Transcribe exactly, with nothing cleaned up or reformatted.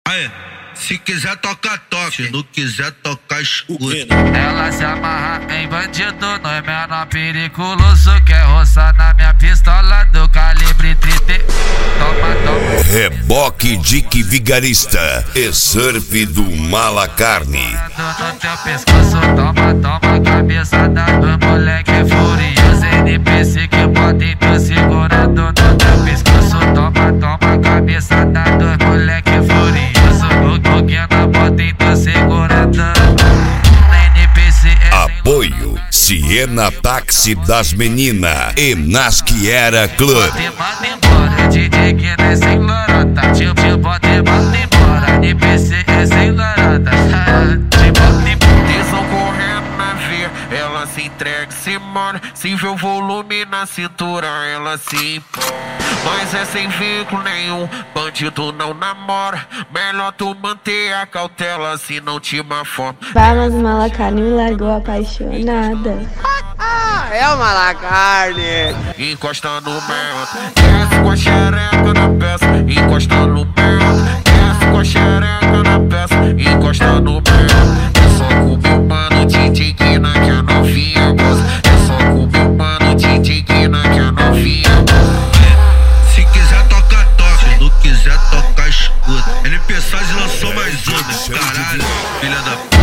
Aí, se quiser toca, toca. Se não quiser tocar, escuta. Ela se amarra em bandido, não é menor periculoso. Quer roçar na minha pistola do calibre trinta. Toma, toma. Reboque Dick Vigarista e surf do Malacarne. No teu pescoço, toma, toma. Cabeçada do moleque furioso. N P C que bota em tu segurando no teu pescoço. Toma, toma. Cabeçada do moleque furioso. O que na bota em tu segurando. N P C é Apoio Siena Táxi das Meninas e Nasquiera Club. Te manda embora, D J que não é sem lorota. Te, te bota e manda embora, N P C é sem lorota. Te bota embora. Tesão correndo na veia, ela se entrega e se mora. Se vê o volume na cintura, ela se impõe. Mas é sem vínculo nenhum, bandido não namora. Melhor tu manter a cautela, se não te mafona. Vai, mas o Malacarne me largou apaixonada. Ah, é o Malacarne. Encosta no mel, desce com a xereca na peça. Encosta no mel, desce com a xereca na peça. Encosta no mel. É só com o meu mano D J Guina que a novinha gosta. É só com o meu mano D J Guina que a novinha gosta. Se quiser toca, toca. Se não quiser tocar, escuta. N P Saz lançou mais uma, caralho. Filha da p.